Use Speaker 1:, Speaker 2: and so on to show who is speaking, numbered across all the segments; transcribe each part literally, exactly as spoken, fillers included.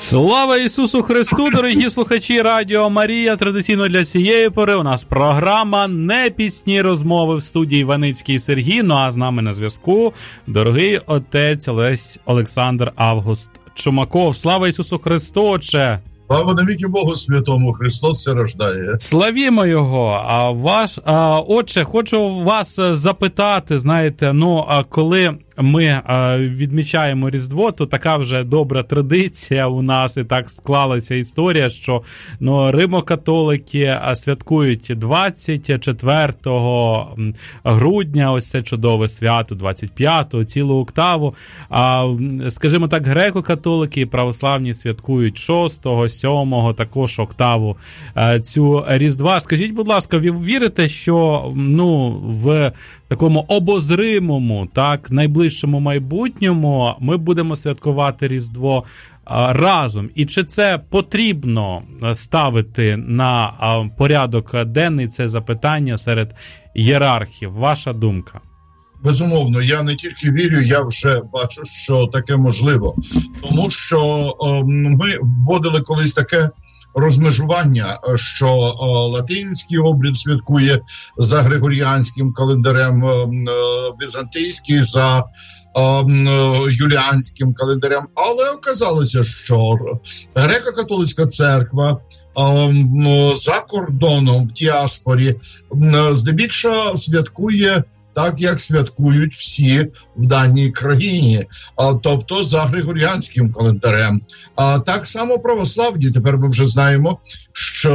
Speaker 1: Слава Ісусу Христу, дорогі слухачі Радіо Марія. Традиційно для цієї пори у нас програма «Непісні розмови» в студії Іваницький Сергій. Ну а з нами на зв'язку дорогий отець Олесь Олександр Август Чумаков. Слава Ісусу Христу, Отче!
Speaker 2: Слава навіки Богу Святому, Христос се рождає.
Speaker 1: Славімо Його. А ваш, а, Отче, хочу вас запитати, знаєте, ну, а коли ми а, відмічаємо Різдво, то така вже добра традиція у нас, і так склалася історія, що ну, римокатолики святкують двадцять четвертого грудня, ось це чудове свято, двадцять п'ятого, цілу октаву. А, скажімо так, греко-католики і православні святкують шостого, сьомого, також октаву цю Різдва. Скажіть, будь ласка, ви вірите, що ну, в такому обозримому, так, найближчому майбутньому ми будемо святкувати Різдво а, разом? І чи це потрібно ставити на а, порядок денний, це запитання серед ієрархів? Ваша думка?
Speaker 2: Безумовно, я не тільки вірю, я вже бачу, що таке можливо. Тому що о, ми вводили колись таке розмежування, що о, латинський обряд святкує за григоріанським календарем, о, візантійський за о, юліанським календарем. Але оказалося, що греко-католицька церква о, за кордоном в діаспорі здебільшого святкує так, як святкують всі в даній країні, а, тобто за григоріанським календарем. А так само православні, тепер ми вже знаємо, що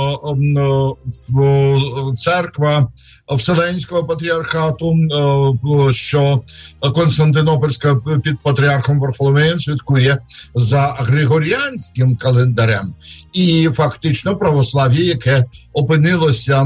Speaker 2: в церква Вселенського патріархату, що Константинопольська під патріархом Варфоломеєм святкує за григоріанським календарем. І фактично православ'я, яке опинилося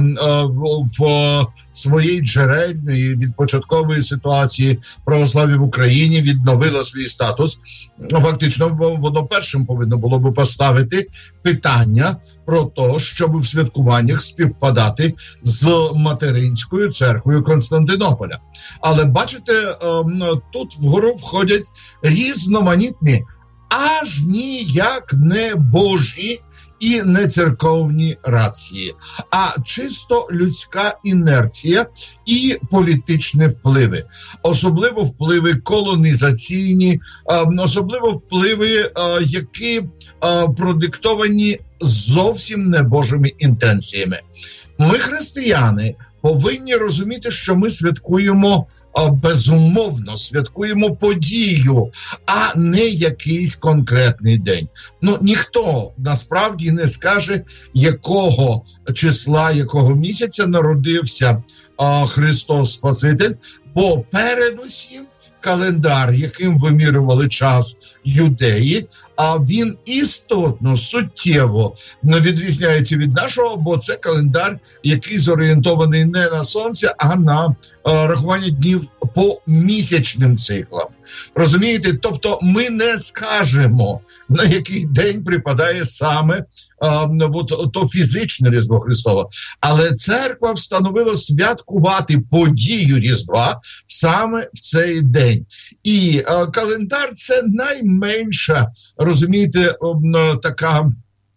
Speaker 2: в своїй джерельній від початкової ситуації православ'я в Україні, відновило свій статус. Фактично воно першим повинно було би поставити питання про те, щоб в святкуваннях співпадати з материнською церквою Константинополя. Але бачите, тут вгору входять різноманітні, аж ніяк не божі і не церковні рації, а чисто людська інерція і політичні впливи. Особливо впливи колонізаційні, особливо впливи, які продиктовані зовсім небожими інтенціями. Ми, християни, повинні розуміти, що ми святкуємо, безумовно, святкуємо подію, а не якийсь конкретний день. Ну, ніхто насправді не скаже, якого числа, якого місяця народився а, Христос Спаситель, бо передусім календар, яким вимірювали час юдеї, а він істотно, суттєво відрізняється від нашого, бо це календар, який зорієнтований не на сонце, а на е, рахування днів по місячним циклам. Розумієте? Тобто ми не скажемо, на який день припадає саме е, от, то фізичне Різдво Христове. Але церква встановила святкувати подію Різдва саме в цей день. І е, календар – це найменша, розумієте, така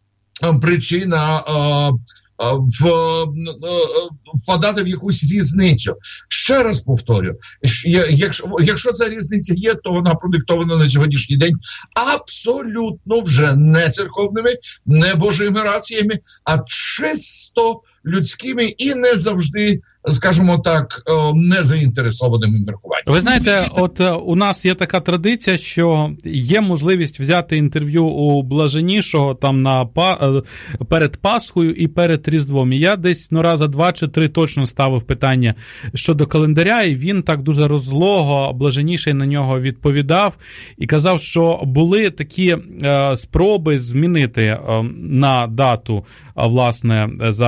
Speaker 2: причина в, впадати в якусь різницю. Ще раз повторю, якщо, якщо ця різниця є, то вона продиктована на сьогоднішній день абсолютно вже не церковними, не божими раціями, а чисто людськими і не завжди, скажімо так, не заінтересованими міркуваннями.
Speaker 1: Ви знаєте, от у нас є така традиція, що є можливість взяти інтерв'ю у блаженнішого там на перед Пасхою і перед Різдвом. І я десь ну, раза два чи три точно ставив питання щодо календаря, і він так дуже розлого, блаженніший на нього відповідав і казав, що були такі е, спроби змінити е, на дату, е, власне, за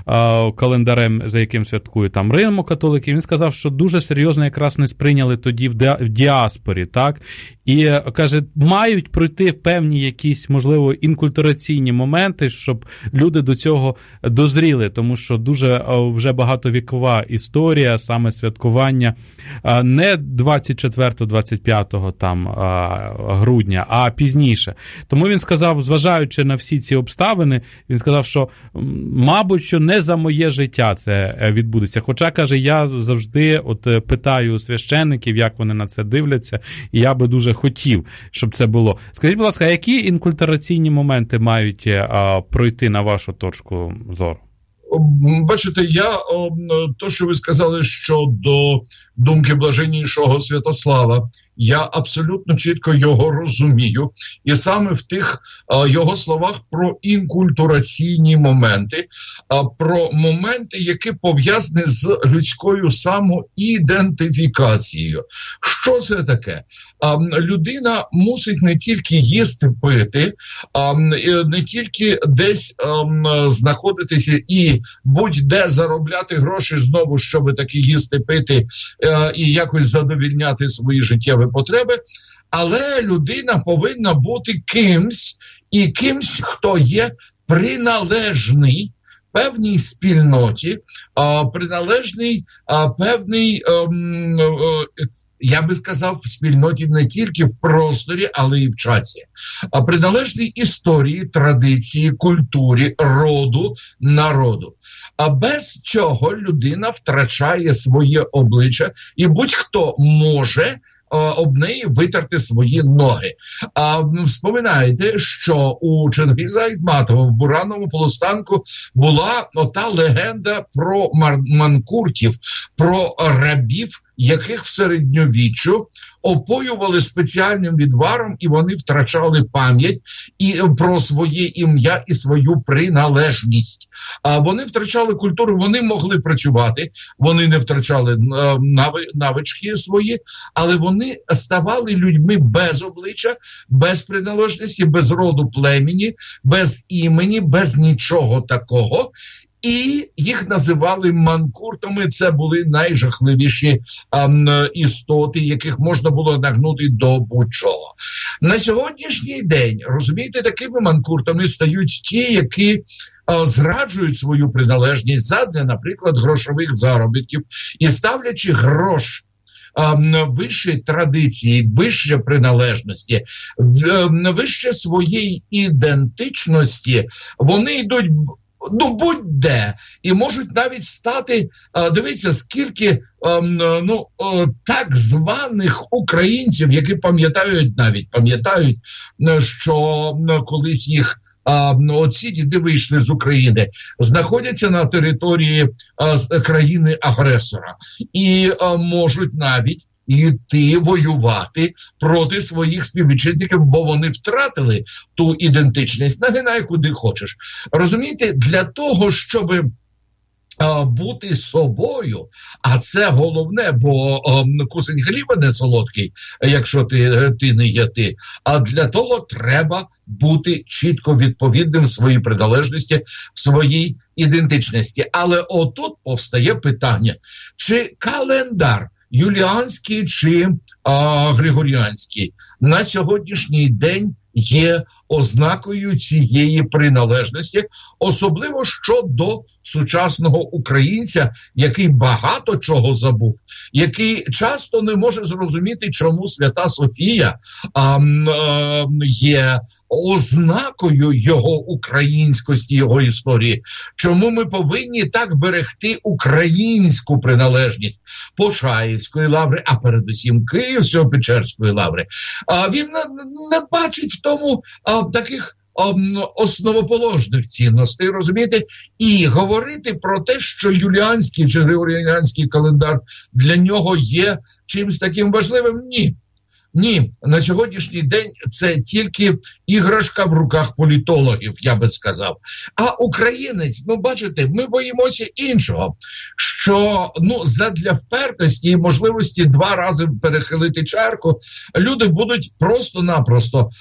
Speaker 1: а, календарем, за яким святкують там римо-католики. Він сказав, що дуже серйозно якраз не сприйняли тоді в, ди, в діаспорі, так? І, каже, мають пройти певні якісь, можливо, інкультураційні моменти, щоб люди до цього дозріли, тому що дуже вже багатовікова історія, саме святкування не двадцять четвертого - двадцять п'ятого там грудня, а пізніше. Тому він сказав, зважаючи на всі ці обставини, він сказав, що, мабуть, що не за моє життя це відбудеться. Хоча, каже, я завжди от питаю священників, як вони на це дивляться, і я би дуже хотів, щоб це було. Скажіть, будь ласка, які інкультураційні моменти мають а, пройти на вашу точку зору?
Speaker 2: Бачите, я, то, що ви сказали щодо думки блаженнішого Святослава, я абсолютно чітко його розумію. І саме в тих його словах про інкультураційні моменти, про моменти, які пов'язані з людською самоідентифікацією. Що це таке? Людина мусить не тільки їсти, пити, не тільки десь знаходитися і будь-де заробляти гроші знову, щоб таки їсти, пити і якось задовільняти свої життєві потреби, але людина повинна бути кимсь, і кимсь, хто є приналежний певній спільноті, приналежний певний, я би сказав, в спільноті не тільки в просторі, але і в часі, а приналежний історії, традиції, культурі, роду, народу. А без цього людина втрачає своє обличчя, і будь-хто може об неї витерти свої ноги. А вспоминаєте, що у Чингіза Айтматова в Буранному полустанку була ота легенда про манкуртів, про рабів, яких в середньовіччю опоювали спеціальним відваром, і вони втрачали пам'ять і про своє ім'я і свою приналежність. А вони втрачали культуру, вони могли працювати, вони не втрачали нави, навички свої, але вони ставали людьми без обличчя, без приналежності, без роду племені, без імені, без нічого такого. І їх називали манкуртами. Це були найжахливіші ем, істоти, яких можна було нагнути до будь-чого. На сьогоднішній день, розумієте, такими манкуртами стають ті, які е, зраджують свою приналежність задля, наприклад, грошових заробітків і ставлячи грош вище традиції, вище приналежності, вище своєї ідентичності, вони йдуть ну, будь-де. І можуть навіть стати, дивіться, скільки ну, так званих українців, які пам'ятають навіть, пам'ятають, що колись їх оці діди вийшли з України, знаходяться на території країни-агресора і можуть навіть йти воювати проти своїх співвітчизників, бо вони втратили ту ідентичність. Нагинай куди хочеш. Розумієте, для того, щоб бути собою, а це головне, бо кусень хліба не солодкий, якщо ти, ти не є ти, а для того треба бути чітко відповідним в своїй приналежності, в своїй ідентичності. Але отут повстає питання, чи календар юліанський чи а, григоріанський на сьогоднішній день є ознакою цієї приналежності, особливо щодо сучасного українця, який багато чого забув, який часто не може зрозуміти, чому Свята Софія а, а, є ознакою його українськості, його історії. Чому ми повинні так берегти українську приналежність Почаївської лаври, а передусім Київсько-Печерської лаври. А він не, не бачить в тому а, таких а, основоположних цінностей, розумієте? І говорити про те, що юліанський чи григоріанський календар для нього є чимось таким важливим, ні. Ні, на сьогоднішній день це тільки іграшка в руках політологів, я би сказав. А українець, ну бачите, ми боїмося іншого, що ну задля впертості і можливості два рази перехилити чарку, люди будуть просто-напросто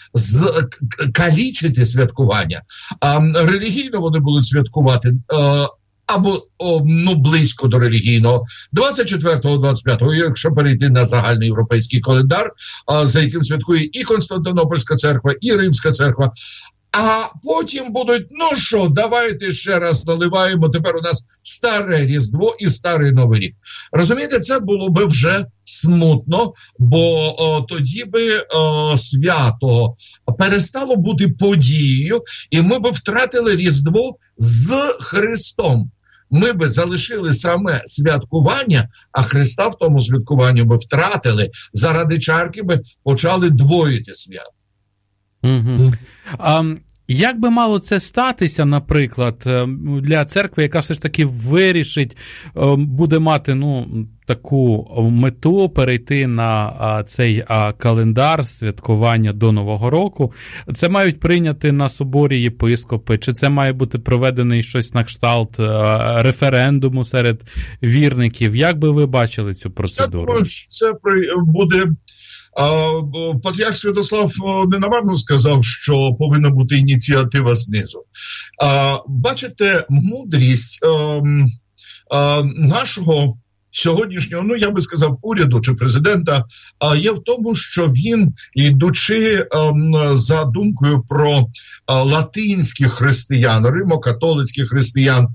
Speaker 2: калічити святкування. А релігійно вони будуть святкувати, а або о, ну, близько до релігійного. двадцять четвертого - двадцять п'ятого, якщо перейти на загальний європейський календар, а, за яким святкує і Константинопольська церква, і Римська церква. А потім будуть, ну що, давайте ще раз наливаємо, тепер у нас старе Різдво і старий Новий рік. Розумієте, це було би вже смутно, бо о, тоді би о, свято перестало бути подією, і ми би втратили Різдво з Христом. Ми би залишили саме святкування, а Христа в тому святкуванні би втратили, заради чарки би почали двоїти свято.
Speaker 1: Угу. А як би мало це статися, наприклад, для церкви, яка все ж таки вирішить, буде мати, ну, таку мету перейти на цей календар святкування до Нового року? Це мають прийняти на соборі єпископи? Чи це має бути проведений щось на кшталт референдуму серед вірників? Як би ви бачили цю процедуру?
Speaker 2: Я думаю, це буде... Патріарх Святослав ненамарно сказав, що повинна бути ініціатива знизу. Бачите, мудрість нашого сьогоднішнього, ну, я би сказав, уряду чи президента, є в тому, що він, йдучи за думкою про латинських християн, римо-католицьких християн,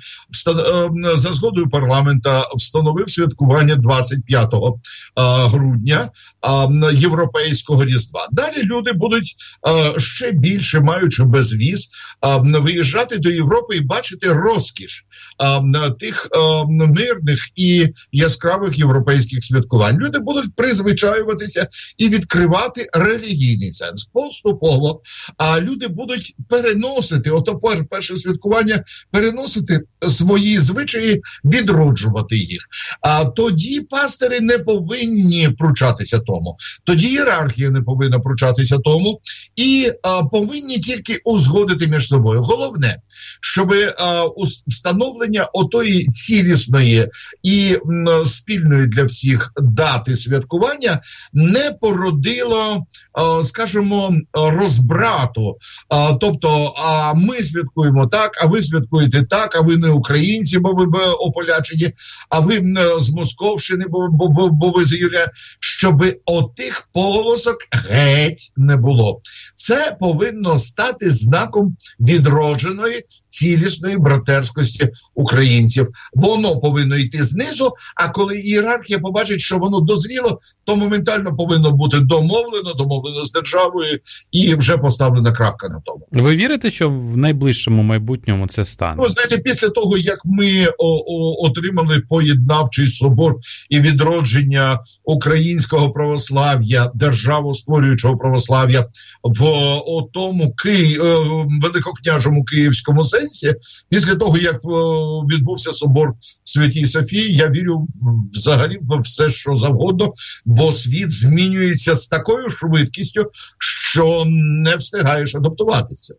Speaker 2: за згодою парламента встановив святкування двадцять п'ятого грудня європейського Різдва. Далі люди будуть ще більше, маючи безвіз, виїжджати до Європи і бачити розкіш тих мирних і яскравих європейських святкувань. Люди будуть призвичаюватися і відкривати релігійний сенс. Поступово а люди будуть переносити, ото перше святкування, переносити свої звичаї, відроджувати їх. А тоді пастирі не повинні пручатися тому. Тоді ієрархія не повинна пручатися тому. І а, повинні тільки узгодити між собою. Головне, щоб а, встановлення отої цілісної і м, спільної для всіх дати святкування не породило, а, скажімо, розбрату. А, тобто, а ми святкуємо так, а ви святкуєте так, а ви не українці, бо ви ополячені, а ви з Московщини, бо, бо, бо, бо ви з Юрія, щоб отих полосок геть не було. Це повинно стати знаком відродженої, цілісної братерськості українців. Воно повинно йти знизу, а коли ієрархія побачить, що воно дозріло, то моментально повинно бути домовлено, домовлено з державою і вже поставлена крапка на тому.
Speaker 1: Ви вірите, що в найближчому майбутньому це стане?
Speaker 2: Ну, знаєте, після того, як ми о, о, отримали поєднавчий собор і відродження українського православ'я, державостворюючого православ'я в о, тому Ки... великокняжому київському сенсі, після того, як о, відбувся собор в Святій Софії, я вірю взагалі в все, що завгодно, бо світ змінюється з такою швидкістю, що не встигаєш адаптуватися.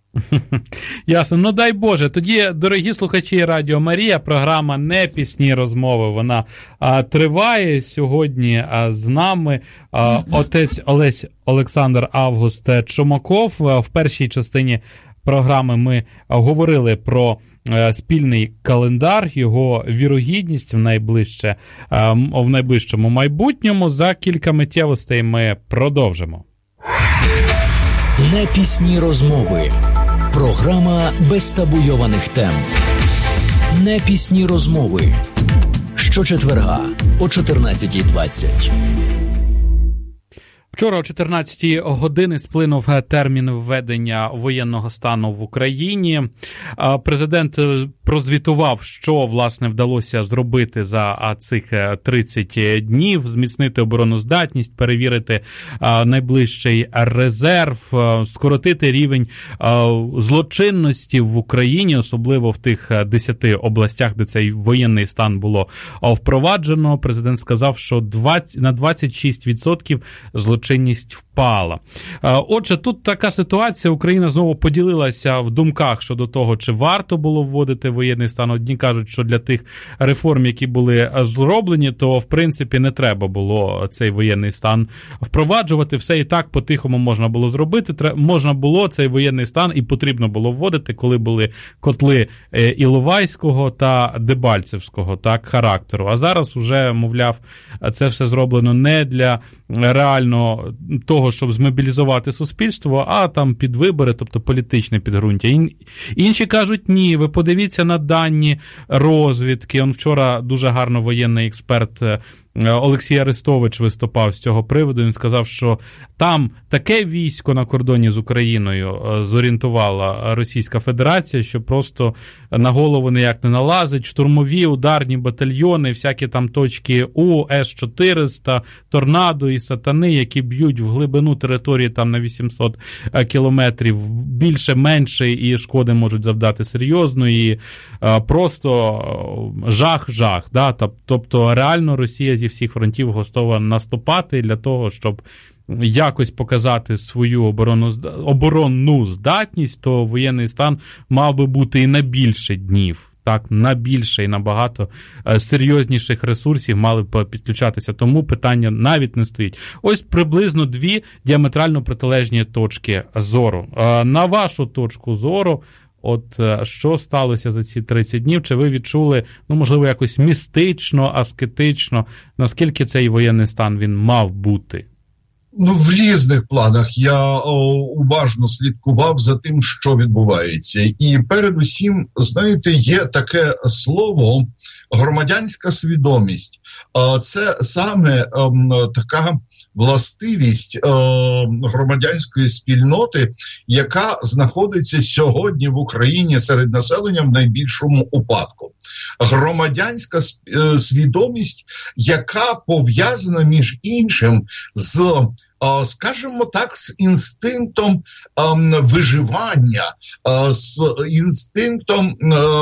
Speaker 1: Ясно. Ну, дай Боже. Тоді, дорогі слухачі Радіо Марія, програма «Не пісні розмови», вона а, триває сьогодні а, з нами. А, отець Олесь Олександр Август Чумаков. А, в першій частині програми ми а, говорили про а, спільний календар, його вірогідність в найближче, а, в найближчому майбутньому. За кілька миттєвостей ми продовжимо.
Speaker 3: «Не пісні розмови». Програма без табуйованих тем. «Не пісні розмови». Щочетверга о чотирнадцятій двадцять.
Speaker 1: Вчора о чотирнадцятій годині сплинув термін введення воєнного стану в Україні. Президент прозвітував, що, власне, вдалося зробити за цих тридцять днів, зміцнити обороноздатність, перевірити найближчий резерв, скоротити рівень злочинності в Україні, особливо в тих десяти областях, де цей воєнний стан було впроваджено. Президент сказав, що двадцять, на двадцять шість відсотків злочинність впала. впала. Отже, тут така ситуація, Україна знову поділилася в думках щодо того, чи варто було вводити воєнний стан. Одні кажуть, що для тих реформ, які були зроблені, то, в принципі, не треба було цей воєнний стан впроваджувати. Все і так по-тихому можна було зробити. Можна було цей воєнний стан і потрібно було вводити, коли були котли Іловайського та Дебальцевського, так, характеру. А зараз вже, мовляв, це все зроблено не для реально того, щоб змобілізувати суспільство, а там під вибори, тобто політичне підґрунтя. Інші кажуть, ні, ви подивіться на дані розвідки. Он вчора дуже гарно воєнний експерт Олексій Арестович виступав з цього приводу. Він сказав, що там таке військо на кордоні з Україною зорієнтувала Російська Федерація, що просто на голову ніяк не налазить. Штурмові, ударні батальйони, всякі там точки У, С чотириста, Торнадо і Сатани, які б'ють в глибину території там на вісімсот кілометрів, більше-менше, і шкоди можуть завдати серйозно, і просто жах-жах. Да? Тобто реально Росія зі всіх фронтів готова наступати для того, щоб якось показати свою оборонну, оборонну здатність, то воєнний стан мав би бути і на більше днів. Так, на більше і набагато серйозніших ресурсів мали б підключатися. Тому питання навіть не стоїть. Ось приблизно дві діаметрально протилежні точки зору. На вашу точку зору, от що сталося за ці тридцять днів? Чи ви відчули, ну, можливо, якось містично, аскетично, наскільки цей воєнний стан він мав бути?
Speaker 2: Ну, в різних планах я о, уважно слідкував за тим, що відбувається. І передусім, знаєте, є таке слово громадянська свідомість. Це саме така властивість громадянської спільноти, яка знаходиться сьогодні в Україні серед населення в найбільшому упадку. Громадянська свідомість, яка пов'язана між іншим з, скажімо так, з інстинктом виживання, з інстинктом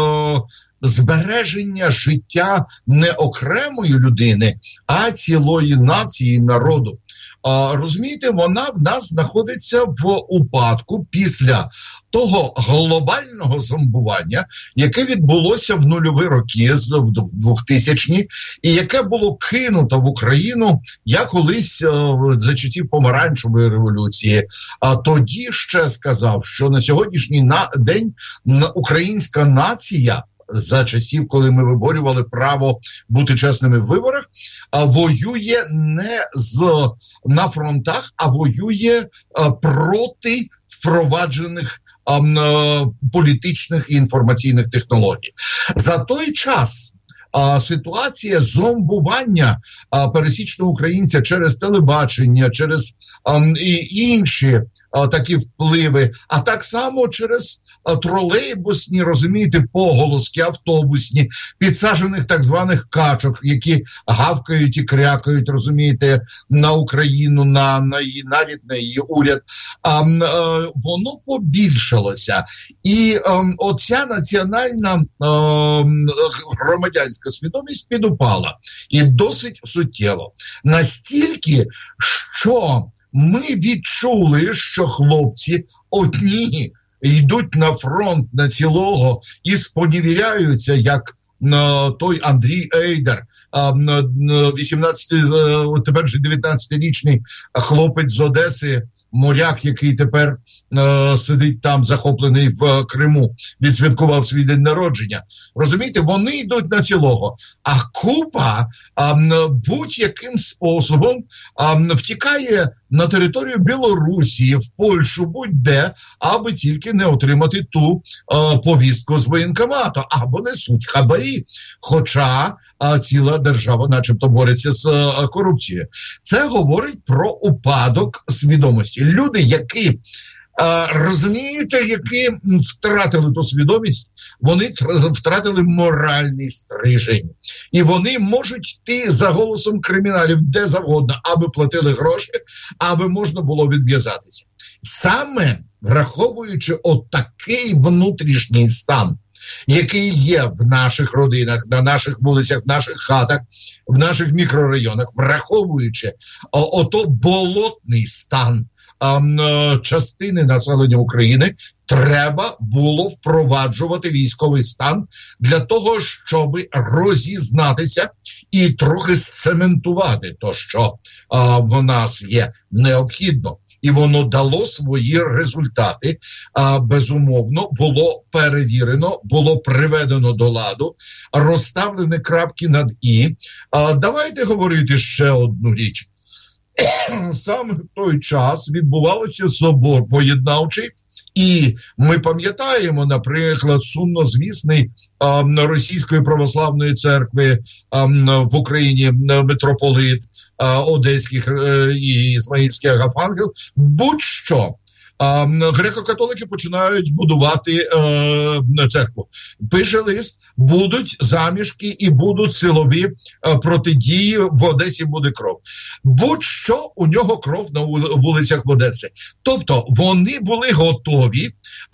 Speaker 2: збереження життя не окремої людини, а цілої нації, народу. А, розумієте, вона в нас знаходиться в упадку після того глобального зомбування, яке відбулося в нульові роки, в двохтисячні, і яке було кинуто в Україну, я колись за часів помаранчевої революції, а тоді ще сказав, що на сьогоднішній на день українська нація, за часів, коли ми виборювали право бути чесними в виборах, а воює не з, на фронтах, а воює а, проти впроваджених а, а, політичних і інформаційних технологій. За той час а, ситуація зомбування а, пересічного українця через телебачення, через а, і інші а, такі впливи, а так само через тролейбусні, розумієте, поголоски, автобусні, підсаджених так званих качок, які гавкають і крякають, розумієте, на Україну, на, на її, навіть на її уряд, а, а, воно побільшалося. І а, оця національна а, громадянська свідомість підупала. І досить суттєво. Настільки, що ми відчули, що хлопці одні йдуть на фронт на цілого і споневіряються, як а, той Андрій Ейдер, а, вісімнадцяти, тепер вже дев'ятнадцятирічний хлопець з Одеси, моряк, який тепер е, сидить там захоплений в Криму, відсвяткував свій день народження. Розумієте, вони йдуть на цілого. А купа е, будь-яким способом е, втікає на територію Білорусі, в Польщу, будь-де, аби тільки не отримати ту е, повістку з воєнкомату, або несуть хабарі. Хоча е, ціла держава начебто бореться з е, корупцією. Це говорить про упадок свідомості. Люди, які, е, розумієте, які втратили ту свідомість, вони втратили моральний стрижень. І вони можуть йти за голосом криміналів де завгодно, аби платили гроші, аби можна було відв'язатися. Саме враховуючи отакий внутрішній стан, який є в наших родинах, на наших вулицях, в наших хатах, в наших мікрорайонах, враховуючи о, ото болотний стан, а, частини населення України треба було впроваджувати військовий стан для того, щоб розізнатися і трохи сцементувати те, що а, в нас є необхідно. І воно дало свої результати. А, безумовно, було перевірено, було приведено до ладу, розставлені крапки над «і». А, давайте говорити ще одну річ. Саме в той час відбувався собор поєднавчий, і ми пам'ятаємо, наприклад, сумнозвісний а, Російської православної церкви а, в Україні митрополит а, Одеських а, і Ізмаїльський Агафангел, будь-що. А, греко-католики починають будувати е, церкву. Пише лист, будуть замішки і будуть силові е, протидії, в Одесі буде кров. Будь-що у нього кров на вулицях в Одесі. Тобто вони були готові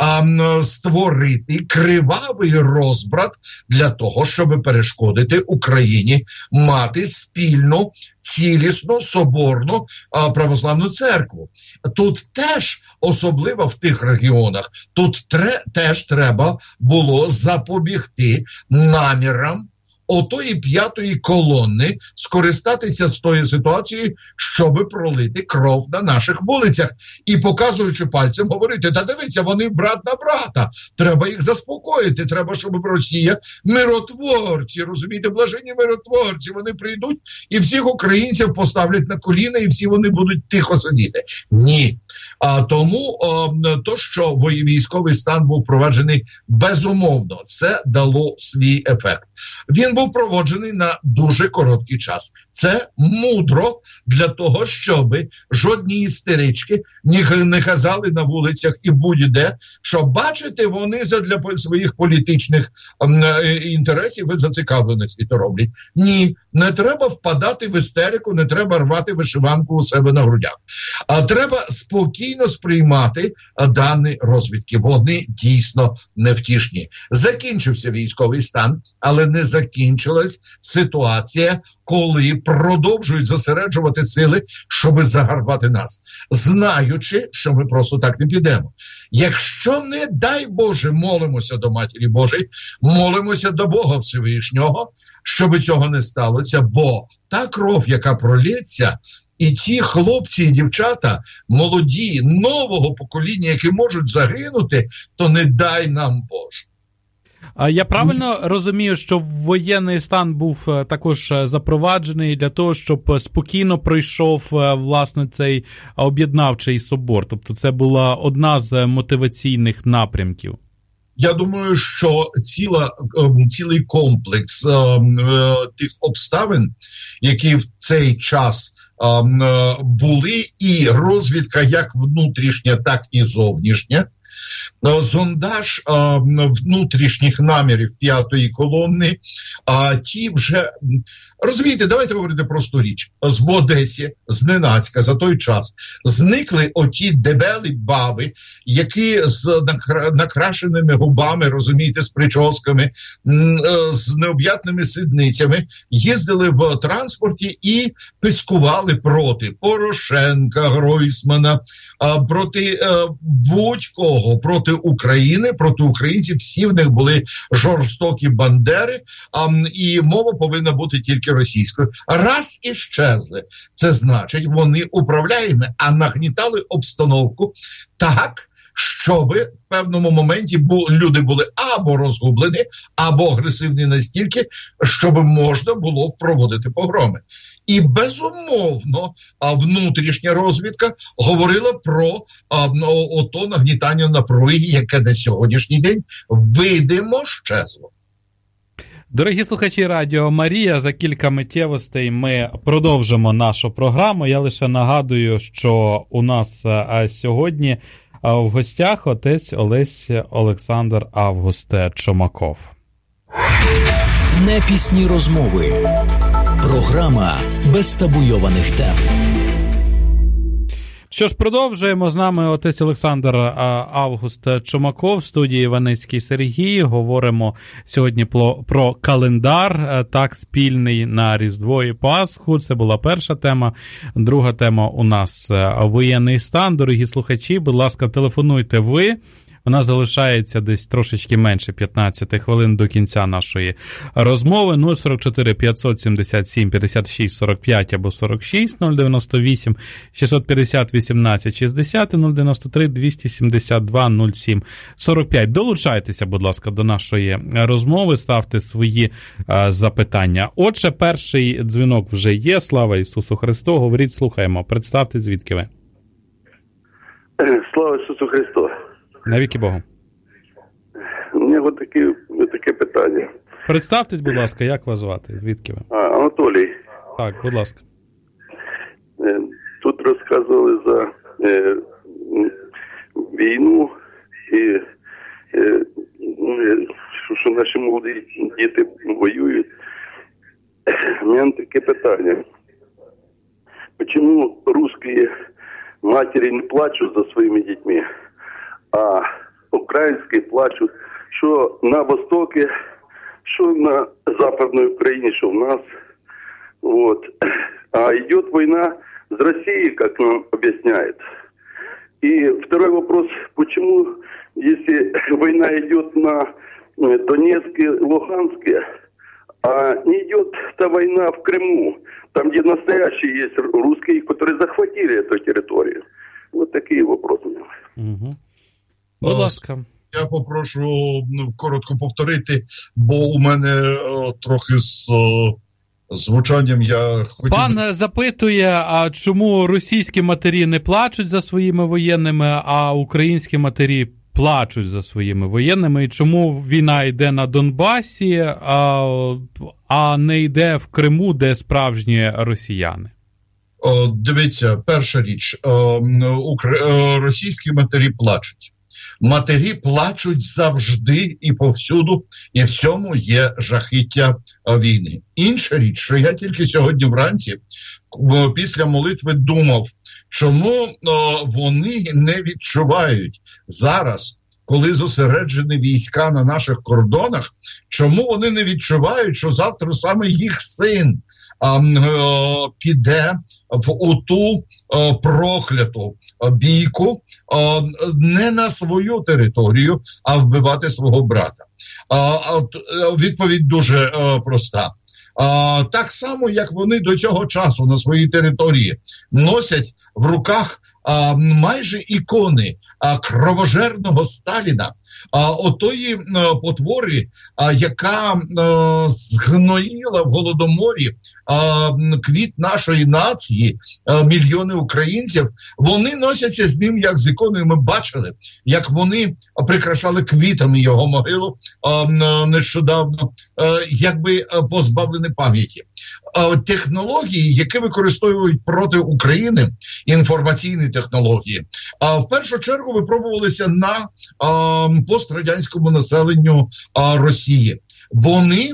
Speaker 2: е, створити кривавий розбрат для того, щоб перешкодити Україні мати спільну, цілісну, соборну е, православну церкву. Тут теж особливо в тих регіонах, тут тре, теж треба було запобігти намірам отої п'ятої колони скористатися з тої ситуації, щоб пролити кров на наших вулицях. І показуючи пальцем, говорити, та дивіться, вони брат на брата, треба їх заспокоїти, треба, щоб Росія, миротворці, розумієте, блаженні миротворці, вони прийдуть і всіх українців поставлять на коліна, і всі вони будуть тихо сидіти. Ні. А тому о, то, що військовий стан був проваджений, безумовно, це дало свій ефект. Він був проводжений на дуже короткий час. Це мудро для того, щоб жодні істерички не казали на вулицях і будь-де, що, бачите, вони задля своїх політичних інтересів і зацікавленості то роблять. Ні, не треба впадати в істерику, не треба рвати вишиванку у себе на грудях. А треба спокійно сприймати дані розвідки. Вони дійсно невтішні. Закінчився військовий стан, але не закінчилась ситуація, коли продовжують зосереджувати сили, щоб загарбати нас, знаючи, що ми просто так не підемо. Якщо, не дай Боже, молимося до Матері Божої, молимося до Бога Всевишнього, щоб цього не сталося, бо та кров, яка пролється, і ті хлопці і дівчата, молоді, нового покоління, які можуть загинути, то не дай нам Боже.
Speaker 1: А я правильно розумію, що воєнний стан був також запроваджений для того, щоб спокійно пройшов, власне, цей об'єднавчий собор? Тобто це була одна з мотиваційних напрямків?
Speaker 2: Я думаю, що ціла, цілий комплекс тих обставин, які в цей час були, і розвідка як внутрішня, так і зовнішня, зондаж а, внутрішніх намірів п'ятої колони, а ті вже, розумієте, давайте говорити просту річ. В Одесі, зненацька, за той час, зникли оті дебелі баби, які з накрашеними губами, розумієте, з прическами, з необ'ятними сидницями, їздили в транспорті і пискували проти Порошенка, Гройсмана, проти будь-кого, проти України, проти українців. Всі в них були жорстокі бандери, а, і мова повинна бути тільки російською. Раз і щезли. Це значить, вони управляємо, а нагнітали обстановку так, щоб в певному моменті люди були або розгублені, або агресивні настільки, щоб можна було впроводити погроми. І, безумовно, внутрішня розвідка говорила про ото нагнітання напруги, яке на сьогоднішній день видимо щезло.
Speaker 1: Дорогі слухачі Радіо Марія, за кілька миттєвостей ми продовжимо нашу програму. Я лише нагадую, що у нас сьогодні в гостях отець Олесь Олександр Августе Чумаков.
Speaker 3: Непісні розмови. Програма без табуйованих тем.
Speaker 1: Що ж, продовжуємо. З нами отець Олександр Август Чумаков, в студії Іваницький Сергій. Говоримо сьогодні про, про календар, так, спільний на Різдво і Пасху. Це була перша тема. Друга тема у нас воєнний стан. Дорогі слухачі, будь ласка, телефонуйте ви. У нас залишається десь трошечки менше п'ятнадцять хвилин до кінця нашої розмови. нуль сорок чотири п'ятсот сімдесят сім п'ятдесят шість сорок п'ять або сорок шість, нуль дев'яносто вісім шістсот п'ятдесят вісімнадцять шістдесят і нуль дев'яносто три двісті сімдесят два нуль сім сорок п'ять. Долучайтеся, будь ласка, до нашої розмови, ставте свої а, запитання. Отже, перший дзвінок вже є. Слава Ісусу Христу. Говоріть, слухаємо. Представте, звідки ви.
Speaker 4: Слава Ісусу Христу.
Speaker 1: Навіки Богу.
Speaker 4: У мене от таке, от таке питання.
Speaker 1: Представтесь, будь ласка, як вас звати? Звідки ви?
Speaker 4: А, Анатолій.
Speaker 1: Так, будь ласка.
Speaker 4: Тут розказували за е, війну і е, що, що наші молоді діти воюють. У мене таке питання. Чому русські матері не плачуть за своїми дітьми, а українські плачуть, що на Востокі, що на Западной Украине, что у нас. Вот. А идет война с Россией, как нам объясняют. И второй вопрос, почему, если война идет на Донецке, Луганске, а не идет та война в Крыму, там, где настоящие есть русские, которые захватили эту территорию. Вот такие вопросы.
Speaker 1: Угу. Будь ласка.
Speaker 2: Я попрошу ну, коротко повторити, бо у мене о, трохи з о, звучанням я хотів...
Speaker 1: Пан запитує, а чому російські матері не плачуть за своїми воєнними, а українські матері плачуть за своїми воєнними, і чому війна йде на Донбасі, а, а не йде в Криму, де справжні росіяни?
Speaker 2: О, дивіться, перша річ, о, укра... о, російські матері плачуть. Матері плачуть завжди і повсюду, і в цьому є жахіття війни. Інша річ, що я тільки сьогодні вранці після молитви думав, чому вони не відчувають зараз, коли зосереджені війська на наших кордонах, чому вони не відчувають, що завтра саме їх син а, піде в оту а, прокляту бійку а, не на свою територію, а вбивати свого брата. А, а, відповідь дуже а, проста. А, так само, як вони до цього часу на своїй території носять в руках а, майже ікони а, кровожерного Сталіна, а, отої а, потвори, а, яка а, згноїла в Голодоморі а, квіт нашої нації, а, мільйони українців, вони носяться з ним як з іконою. Ми бачили, як вони прикрашали квітами його могилу а, нещодавно, а, якби позбавлені пам'яті. Технології, які використовують проти України, інформаційні технології, в першу чергу випробувалися на пострадянському населенню Росії. Вони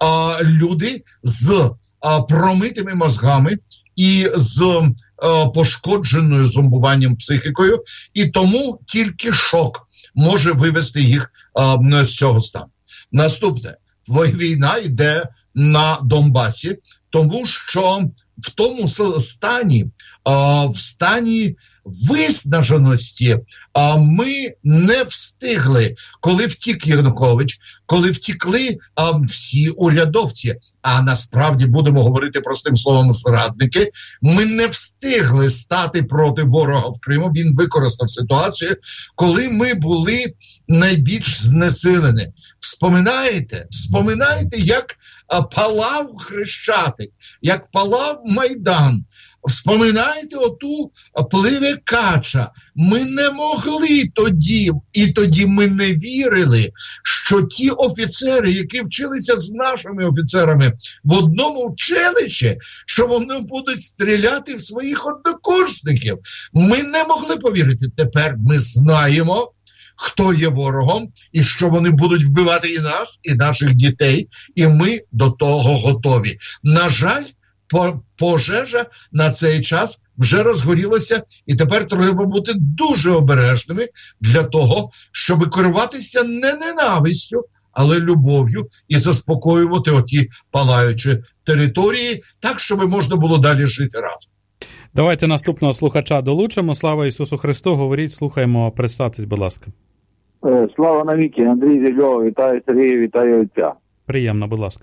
Speaker 2: люди з промитими мозгами і з пошкодженою зомбуванням психікою, і тому тільки шок може вивести їх з цього стану. Наступне. Війна йде на Донбасі, тому що в тому стані, в стані виснаженості ми не встигли, коли втік Янукович, коли втікли всі урядовці, а насправді, будемо говорити простим словом, зрадники, ми не встигли стати проти ворога в Криму. Він використав ситуацію, коли ми були найбільш знесилені. Вспоминаєте? Вспоминаєте, як палав Хрещатик, як палав Майдан. Вспоминаєте оту пливе кача. Ми не могли тоді, і тоді ми не вірили, що ті офіцери, які вчилися з нашими офіцерами в одному училищі, що вони будуть стріляти в своїх однокурсників. Ми не могли повірити. Тепер ми знаємо, хто є ворогом, і що вони будуть вбивати і нас, і наших дітей, і ми до того готові. На жаль, пожежа на цей час вже розгорілася, і тепер треба бути дуже обережними для того, щоб керуватися не ненавистю, але любов'ю і заспокоювати оті палаючі території, так, щоб можна було далі жити разом.
Speaker 1: Давайте наступного слухача долучимо. Слава Ісусу Христу, говоріть, слухаємо, представтесь, будь ласка.
Speaker 5: Слава навіки, Андрій зі Львова, вітаю Сергія, вітаю отця.
Speaker 1: Приємно, будь ласка.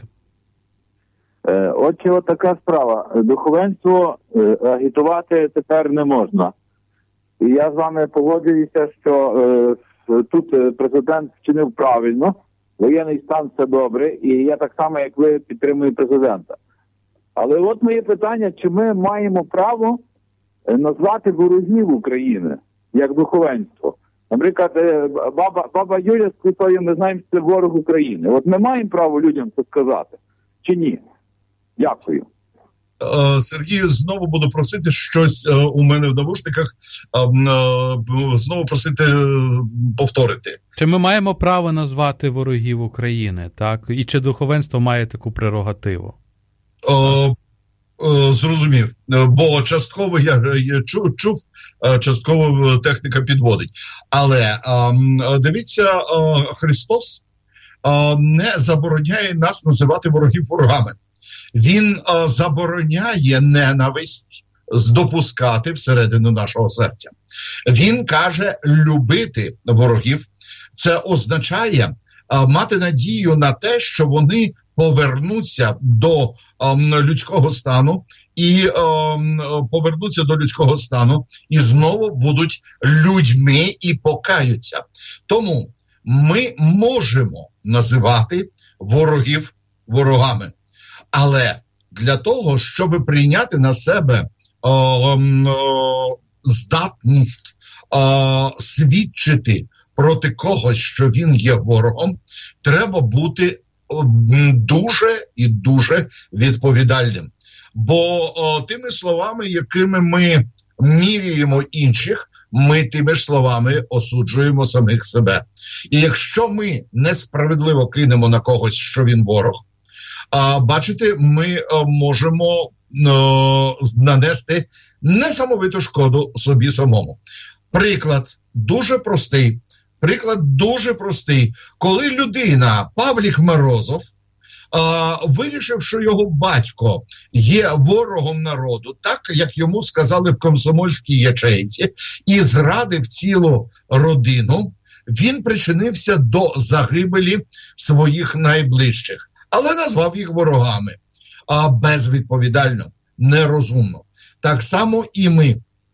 Speaker 5: Отже, от така справа. Духовенство агітувати тепер не можна. І я з вами погоджуюся, що е, тут президент вчинив правильно, воєнний стан – це добре, і я так само, як ви, підтримую президента. Але от моє питання, чи ми маємо право назвати ворогів України як духовенство? Наприклад, баба, баба Юля з Квітою, ми знаємо, що це ворог України. От ми маємо право людям це сказати? Чи ні? Дякую.
Speaker 2: Сергію, знову буду просити щось у мене в навушниках, знову просити повторити.
Speaker 1: Чи ми маємо право назвати ворогів України, так? І чи духовенство має таку прерогативу?
Speaker 2: О, о, зрозумів. Бо частково я, я чув, чув, частково техніка підводить. Але дивіться, Христос не забороняє нас називати ворогів ворогами. Він о, забороняє ненависть допускати всередину нашого серця. Він каже любити ворогів. Це означає о, мати надію на те, що вони повернуться до о, людського стану і о, повернуться до людського стану і знову будуть людьми і покаються. Тому ми можемо називати ворогів ворогами. Але для того, щоб прийняти на себе о, о, здатність о, свідчити проти когось, що він є ворогом, треба бути о, дуже і дуже відповідальним. Бо о, тими словами, якими ми міряємо інших, ми тими ж словами осуджуємо самих себе. І якщо ми несправедливо кинемо на когось, що він ворог, А бачите, ми а, можемо а, нанести несамовиту шкоду собі самому. Приклад дуже простий. Приклад дуже простий. Коли людина, Павлік Морозов, а, вирішив, що його батько є ворогом народу, так, як йому сказали в комсомольській ячейці, і зрадив цілу родину, він причинився до загибелі своїх найближчих. Але назвав їх ворогами, а безвідповідально, нерозумно. Так само і ми.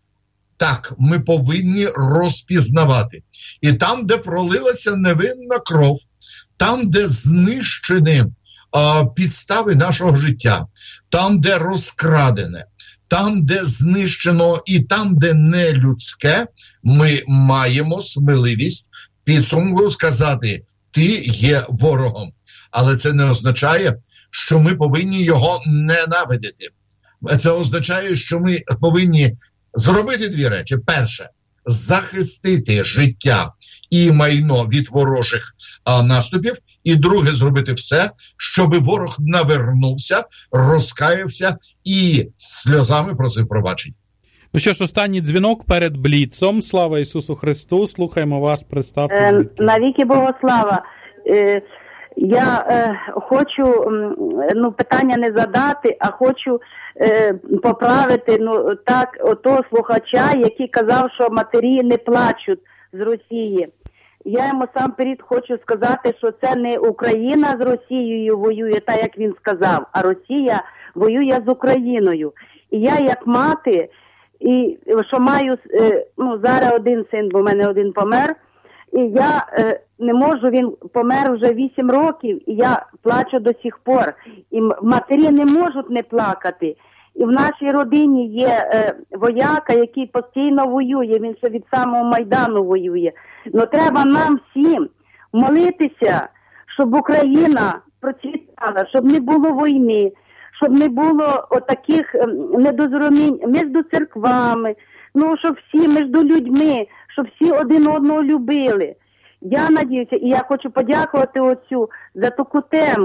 Speaker 2: Так, ми повинні розпізнавати. І там, де пролилася невинна кров, там, де знищені а, підстави нашого життя, там, де розкрадене, там, де знищено і там, де нелюдське, ми маємо сміливість в підсумку сказати, ти є ворогом. Але це не означає, що ми повинні його ненавидіти. Це означає, що ми повинні зробити дві речі. Перше – захистити життя і майно від ворожих а, наступів. І друге – зробити все, щоб ворог навернувся, розкаявся і сльозами просив пробачення.
Speaker 1: Ну що ж, останній дзвінок перед Бліцом. Слава Ісусу Христу. Слухаємо вас, представте.
Speaker 6: Е, навіки Богослава. Е, Я е, хочу ну, питання не задати, а хочу е, поправити ну, так, того слухача, який казав, що матері не плачуть з Росії. Я йому сам перед хочу сказати, що це не Україна з Росією воює, так як він сказав, а Росія воює з Україною. І я як мати, і що маю, е, ну зараз один син, бо в мене один помер, і я е, не можу, він помер вже вісім років, і я плачу до сих пор. І матері не можуть не плакати. І в нашій родині є е, вояка, який постійно воює, він ще від самого Майдану воює. Но треба нам всім молитися, щоб Україна процвітала, щоб не було війни, щоб не було отаких е, недозрозумінь між церквами, ну, щоб всі між людьми, щоб всі один одного любили. Я надіюся, і я хочу подякувати отцю за таку тему,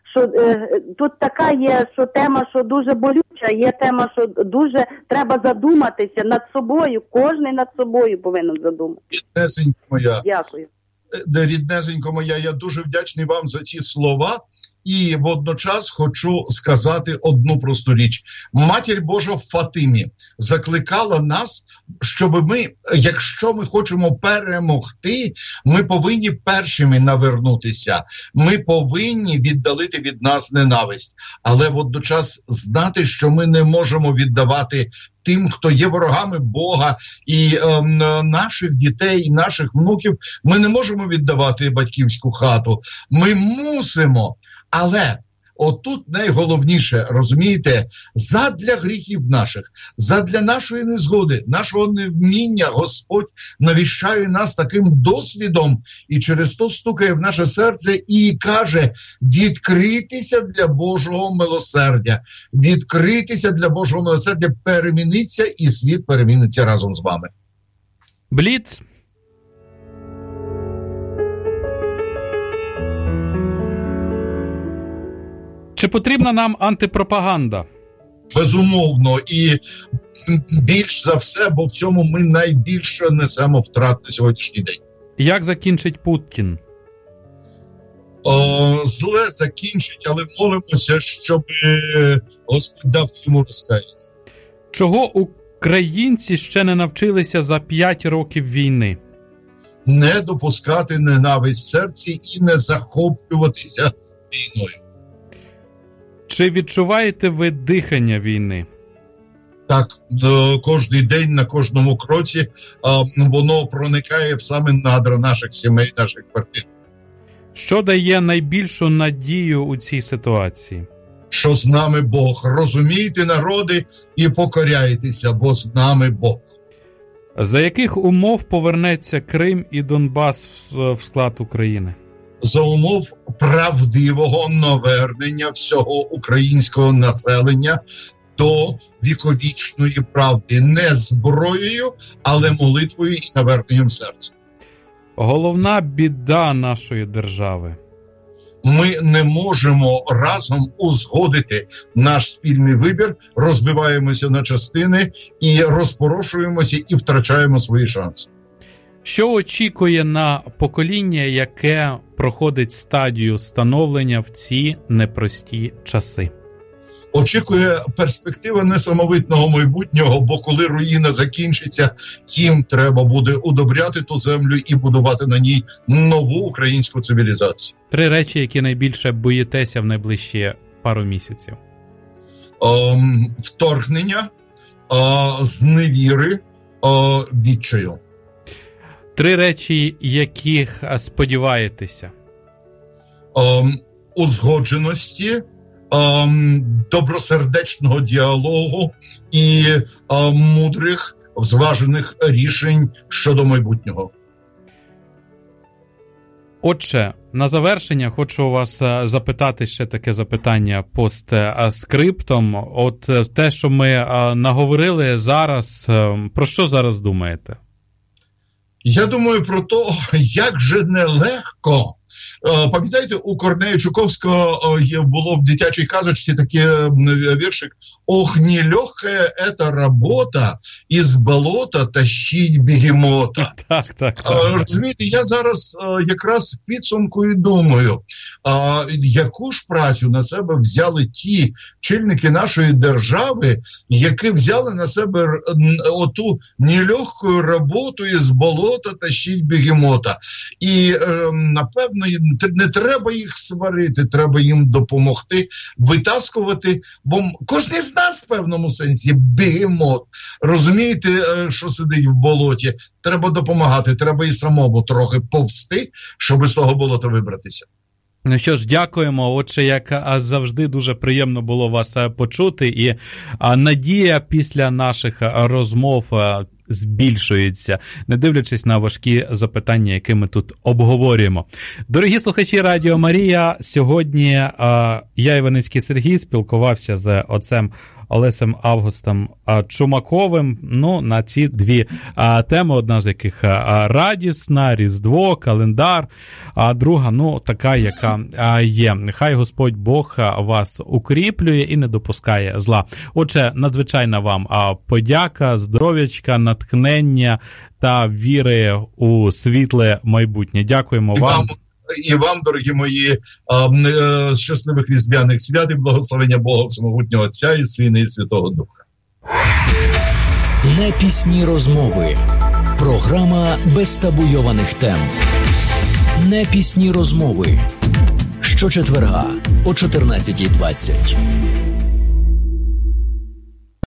Speaker 6: що е, тут така є, що тема, що дуже болюча, є тема, що дуже треба задуматися над собою, кожен над собою повинен задуматися.
Speaker 2: Ріднесенько моя.
Speaker 6: Дякую.
Speaker 2: Ріднесенько моя, я дуже вдячний вам за ці слова. І водночас хочу сказати одну просту річ. Матір Божа в Фатимі закликала нас, щоб ми, якщо ми хочемо перемогти, ми повинні першими навернутися. Ми повинні віддалити від нас ненависть. Але водночас знати, що ми не можемо віддавати тим, хто є ворогами Бога, і е, наших дітей, і наших внуків, ми не можемо віддавати батьківську хату. Ми мусимо. Але отут найголовніше, розумієте, задля гріхів наших, задля нашої незгоди, нашого невміння Господь навіщає нас таким досвідом і через то стукає в наше серце і каже: відкритися для Божого милосердя, відкритися для Божого милосердя, переміниться і світ переміниться разом з вами.
Speaker 1: Бліц. Чи потрібна нам антипропаганда?
Speaker 2: Безумовно, і більш за все, бо в цьому ми найбільше несемо втрат на сьогоднішній день.
Speaker 1: Як закінчить Путін?
Speaker 2: О, зле закінчить, але молимося, щоб Господь дав йому розкаяння.
Speaker 1: Чого українці ще не навчилися за п'ять років війни?
Speaker 2: Не допускати ненависть в серці і не захоплюватися війною.
Speaker 1: Чи відчуваєте ви дихання війни?
Speaker 2: Так, кожен день, на кожному кроці воно проникає в саме надра наших сімей, наших квартир.
Speaker 1: Що дає найбільшу надію у цій ситуації?
Speaker 2: Що з нами Бог. Розумійте, народи, і покоряйтеся, бо з нами Бог.
Speaker 1: За яких умов повернеться Крим і Донбас в склад України?
Speaker 2: За умов правдивого навернення всього українського населення до віковічної правди. Не зброєю, але молитвою і наверненням серця.
Speaker 1: Головна біда нашої держави.
Speaker 2: Ми не можемо разом узгодити наш спільний вибір, розбиваємося на частини і розпорошуємося і втрачаємо свої шанси.
Speaker 1: Що очікує на покоління, яке проходить стадію становлення в ці непрості часи?
Speaker 2: Очікує перспектива несамовитного майбутнього, бо коли руїна закінчиться, їм треба буде удобряти ту землю і будувати на ній нову українську цивілізацію.
Speaker 1: Три речі, які найбільше боїтеся в найближчі пару місяців.
Speaker 2: Ем, вторгнення, е, зневіри, е, відчаю.
Speaker 1: Три речі, яких сподіваєтеся?
Speaker 2: Ем, узгодженості, ем, добросердечного діалогу і ем, мудрих, зважених рішень щодо майбутнього.
Speaker 1: Отже, на завершення хочу вас запитати ще таке запитання постскриптом. От те, що ми наговорили зараз, про що зараз думаєте?
Speaker 2: Я думаю про те, як же нелегко. Пам'ятаєте, у Корнея Чуковського було в дитячій казочці такий віршик: «Ох, нелегкая эта работа, із болота тащить бегемота».
Speaker 1: Так, так, так.
Speaker 2: Розумієте, я зараз якраз в підсумку і думаю, яку ж працю на себе взяли ті чільники нашої держави, які взяли на себе оту нелегку роботу із болота тащить бегемота. І, напевно, не треба їх сварити, треба їм допомогти, витаскувати, бо кожен з нас в певному сенсі бегемот. Розумієте, що сидить в болоті? Треба допомагати, треба і самому трохи повсти, щоб з того болота вибратися.
Speaker 1: Ну що ж, дякуємо. Отже, як завжди, дуже приємно було вас почути. І надія після наших розмов збільшується, не дивлячись на важкі запитання, які ми тут обговорюємо. Дорогі слухачі Радіо Марія, сьогодні я, Іваницький Сергій, спілкувався з отцем Олесем Августом Чумаковим. Ну, на ці дві а, теми, одна з яких а, радісна, Різдво, календар, а друга, ну, така, яка а, є. Хай Господь Бог вас укріплює і не допускає зла. Отже, надзвичайна вам а, подяка, здоров'ячка, натхнення та віри у світле майбутнє. Дякуємо
Speaker 2: і
Speaker 1: вам.
Speaker 2: вам. І вам, дорогі мої, щасливих різдвяних свят і благословення Бога Всемогутнього Отця і Сина і Святого Духа.
Speaker 3: Непісні розмови. Програма без табуйованих тем. Непісні розмови. Щочетверга о чотирнадцятій двадцять.